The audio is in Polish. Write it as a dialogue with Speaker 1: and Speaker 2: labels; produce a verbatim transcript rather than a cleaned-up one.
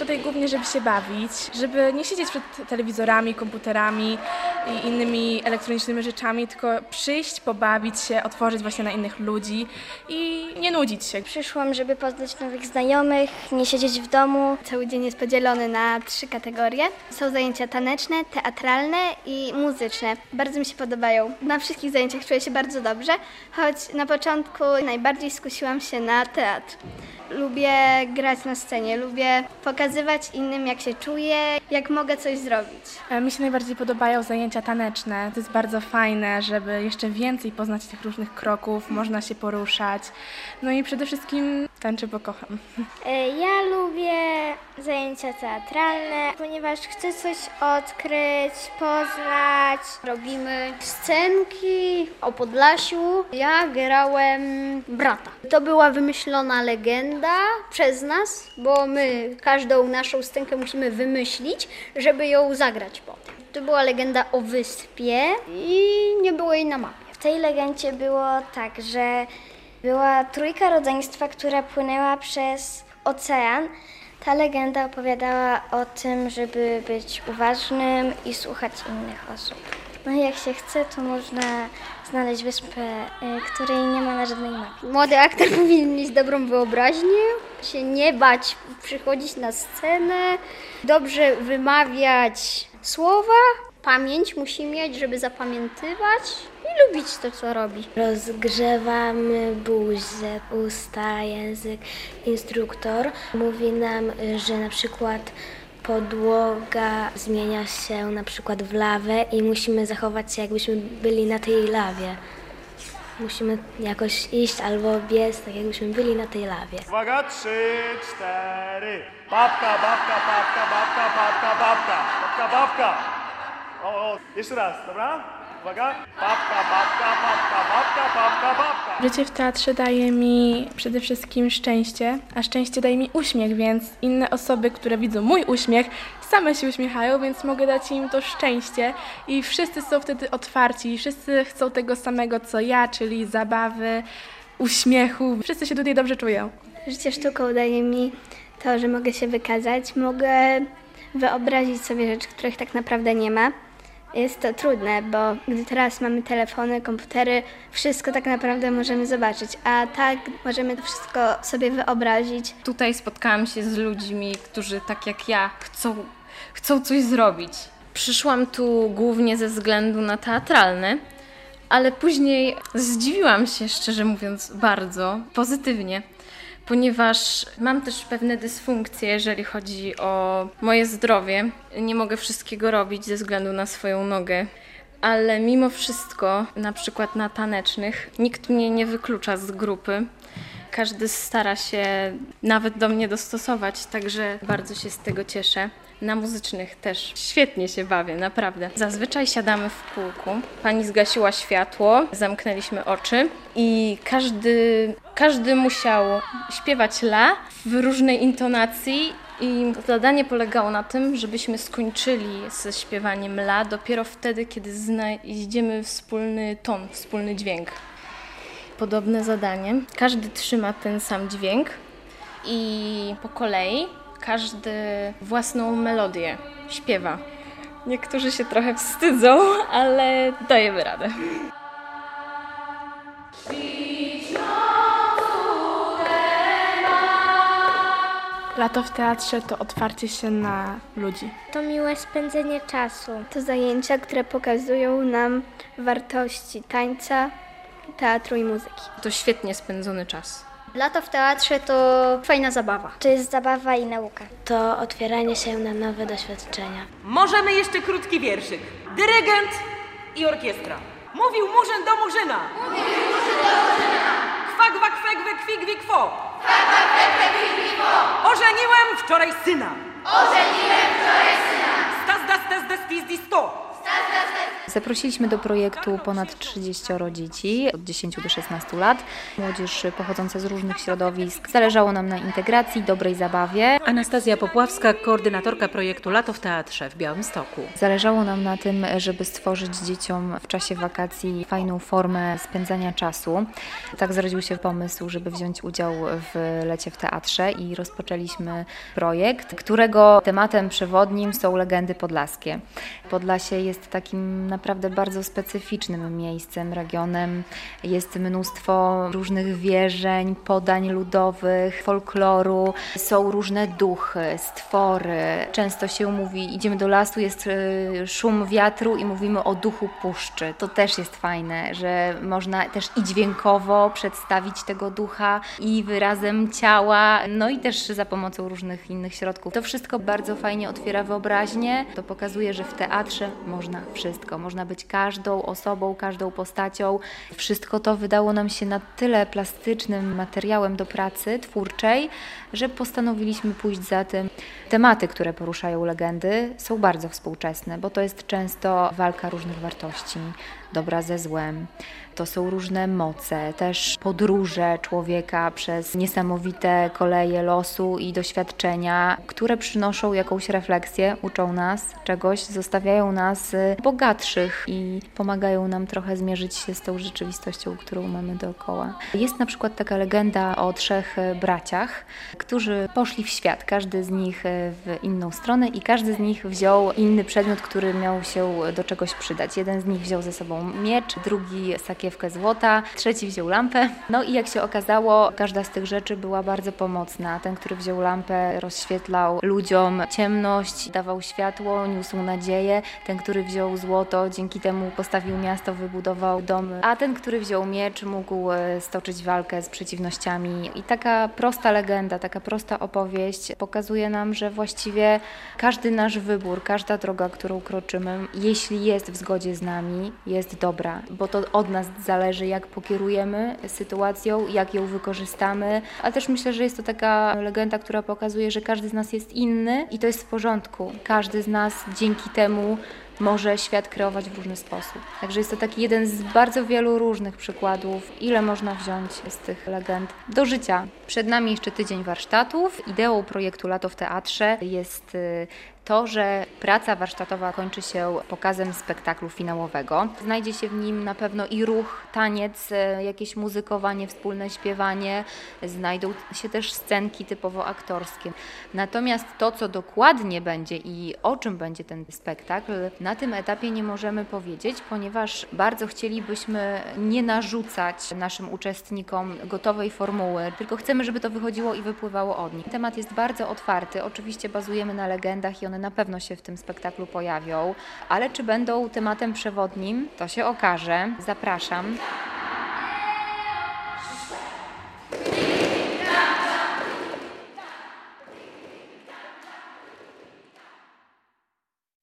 Speaker 1: tutaj głównie, żeby się bawić, żeby nie siedzieć przed telewizorami, komputerami i innymi elektronicznymi rzeczami, tylko przyjść, pobawić się, otworzyć właśnie na innych ludzi i nie nudzić się.
Speaker 2: Przyszłam, żeby poznać nowych znajomych, nie siedzieć w domu. Cały dzień jest podzielony na trzy kategorie. Są zajęcia taneczne, teatralne i muzyczne. Bardzo mi się podobają. Na wszystkich zajęciach czuję się bardzo dobrze, choć na początku najbardziej skusiłam się na teatr. Lubię grać na scenie, lubię pokazywać innym, jak się czuję, jak mogę coś zrobić.
Speaker 1: Mi się najbardziej podobają zajęcia taneczne. To jest bardzo fajne, żeby jeszcze więcej poznać tych różnych kroków, można się poruszać. No i przede wszystkim tańczę, bo kocham.
Speaker 2: Ja lubię zajęcia teatralne, ponieważ chcę coś odkryć, poznać.
Speaker 3: Robimy scenki o Podlasiu. Ja grałem brata. To była wymyślona legenda przez nas, bo my każdą naszą scenkę musimy wymyślić, żeby ją zagrać potem. To była legenda o wyspie i nie było jej na mapie.
Speaker 2: W tej legendzie było tak, że była trójka rodzeństwa, która płynęła przez ocean. Ta legenda opowiadała o tym, żeby być uważnym i słuchać innych osób. No i jak się chce, to można znaleźć wyspę, której nie ma na żadnej mapie.
Speaker 3: Młody aktor powinien mieć dobrą wyobraźnię, się nie bać, przychodzić na scenę, dobrze wymawiać słowa. Pamięć musi mieć, żeby zapamiętywać i lubić to, co robi.
Speaker 2: Rozgrzewamy buzię, usta, język. Instruktor mówi nam, że na przykład podłoga zmienia się na przykład w lawę i musimy zachować się, jakbyśmy byli na tej lawie. Musimy jakoś iść albo biec, tak jakbyśmy byli na tej lawie.
Speaker 4: Uwaga, trzy, cztery. Babka, babka, babka, babka, babka, babka. Babka, babka. O, o, jeszcze raz, dobra? Uwaga. Babka, babka, babka, babka, babka, babka.
Speaker 1: Życie w teatrze daje mi przede wszystkim szczęście, a szczęście daje mi uśmiech, więc inne osoby, które widzą mój uśmiech, same się uśmiechają, więc mogę dać im to szczęście i wszyscy są wtedy otwarci, wszyscy chcą tego samego co ja, czyli zabawy, uśmiechu. Wszyscy się tutaj dobrze czują.
Speaker 2: Życie sztuką daje mi to, że mogę się wykazać, mogę wyobrazić sobie rzeczy, których tak naprawdę nie ma. Jest to trudne, bo gdy teraz mamy telefony, komputery, wszystko tak naprawdę możemy zobaczyć, a tak możemy to wszystko sobie wyobrazić.
Speaker 5: Tutaj spotkałam się z ludźmi, którzy tak jak ja chcą, chcą coś zrobić. Przyszłam tu głównie ze względu na teatralne, ale później zdziwiłam się, szczerze mówiąc, bardzo pozytywnie, ponieważ mam też pewne dysfunkcje, jeżeli chodzi o moje zdrowie. Nie mogę wszystkiego robić ze względu na swoją nogę, ale mimo wszystko, na przykład na tanecznych, nikt mnie nie wyklucza z grupy. Każdy stara się nawet do mnie dostosować, także bardzo się z tego cieszę. Na muzycznych też świetnie się bawię, naprawdę. Zazwyczaj siadamy w kółku. Pani zgasiła światło, zamknęliśmy oczy i każdy, każdy musiał śpiewać la w różnej intonacji i zadanie polegało na tym, żebyśmy skończyli ze śpiewaniem la dopiero wtedy, kiedy znajdziemy wspólny ton, wspólny dźwięk. Podobne zadanie. Każdy trzyma ten sam dźwięk i po kolei każdy własną melodię śpiewa. Niektórzy się trochę wstydzą, ale dajemy radę.
Speaker 1: Lato w teatrze to otwarcie się na ludzi.
Speaker 2: To miłe spędzenie czasu. To zajęcia, które pokazują nam wartości tańca, teatru i muzyki.
Speaker 5: To świetnie spędzony czas.
Speaker 3: Lato w teatrze to fajna zabawa.
Speaker 2: To jest zabawa i nauka. To otwieranie się na nowe doświadczenia.
Speaker 6: Możemy jeszcze krótki wierszyk. Dyrygent i orkiestra. Mówił murzyn do murzyna. Mówił murzyn do murzyna. Kwa, gwa, kwe, gwe, kwi, gwi, kwo. Kwa, gwa, kwe, gwe, kwi, gwi, kwo. Ożeniłem wczoraj syna. Ożeniłem wczoraj syna. Stas, das, des, des, dis, dis, sto.
Speaker 7: Zaprosiliśmy do projektu ponad trzydzieści dzieci od dziesięciu do szesnastu lat. Młodzież pochodząca z różnych środowisk. Zależało nam na integracji, dobrej zabawie.
Speaker 6: Anastazja Popławska, koordynatorka projektu Lato w Teatrze w Białymstoku.
Speaker 7: Zależało nam na tym, żeby stworzyć dzieciom w czasie wakacji fajną formę spędzania czasu. Tak zrodził się pomysł, żeby wziąć udział w Lecie w Teatrze i rozpoczęliśmy projekt, którego tematem przewodnim są legendy podlaskie. Podlasie jest takim naprawdę bardzo specyficznym miejscem, regionem. Jest mnóstwo różnych wierzeń, podań ludowych, folkloru. Są różne duchy, stwory. Często się mówi, idziemy do lasu, jest szum wiatru i mówimy o duchu puszczy. To też jest fajne, że można też i dźwiękowo przedstawić tego ducha i wyrazem ciała, no i też za pomocą różnych innych środków. To wszystko bardzo fajnie otwiera wyobraźnię. To pokazuje, że w teatrze można wszystko. Można być każdą osobą, każdą postacią. Wszystko to wydało nam się na tyle plastycznym materiałem do pracy twórczej, że postanowiliśmy pójść za tym. Tematy, które poruszają legendy, są bardzo współczesne, bo to jest często walka różnych wartości, dobra ze złem. To są różne moce, też podróże człowieka przez niesamowite koleje losu i doświadczenia, które przynoszą jakąś refleksję, uczą nas czegoś, zostawiają nas bogatszych i pomagają nam trochę zmierzyć się z tą rzeczywistością, którą mamy dookoła. Jest na przykład taka legenda o trzech braciach, którzy poszli w świat, każdy z nich w inną stronę i każdy z nich wziął inny przedmiot, który miał się do czegoś przydać. Jeden z nich wziął ze sobą miecz, drugi sakiewkę złota, trzeci wziął lampę. No i jak się okazało, każda z tych rzeczy była bardzo pomocna. Ten, który wziął lampę, rozświetlał ludziom ciemność, dawał światło, niósł nadzieję. Ten, który wziął złoto, dzięki temu postawił miasto, wybudował domy. A ten, który wziął miecz, mógł stoczyć walkę z przeciwnościami. I taka prosta legenda, taka prosta opowieść pokazuje nam, że właściwie każdy nasz wybór, każda droga, którą kroczymy, jeśli jest w zgodzie z nami, jest dobra, bo to od nas zależy, jak pokierujemy sytuacją, jak ją wykorzystamy, ale też myślę, że jest to taka legenda, która pokazuje, że każdy z nas jest inny i to jest w porządku. Każdy z nas dzięki temu może świat kreować w różny sposób. Także jest to taki jeden z bardzo wielu różnych przykładów, ile można wziąć z tych legend do życia. Przed nami jeszcze tydzień warsztatów. Ideą projektu Lato w Teatrze jest to, że praca warsztatowa kończy się pokazem spektaklu finałowego. Znajdzie się w nim na pewno i ruch, taniec, jakieś muzykowanie, wspólne śpiewanie. Znajdą się też scenki typowo aktorskie. Natomiast to, co dokładnie będzie i o czym będzie ten spektakl, na tym etapie nie możemy powiedzieć, ponieważ bardzo chcielibyśmy nie narzucać naszym uczestnikom gotowej formuły, tylko chcemy, żeby to wychodziło i wypływało od nich. Temat jest bardzo otwarty, oczywiście bazujemy na legendach i one na pewno się w tym spektaklu pojawią, ale czy będą tematem przewodnim, to się okaże. Zapraszam.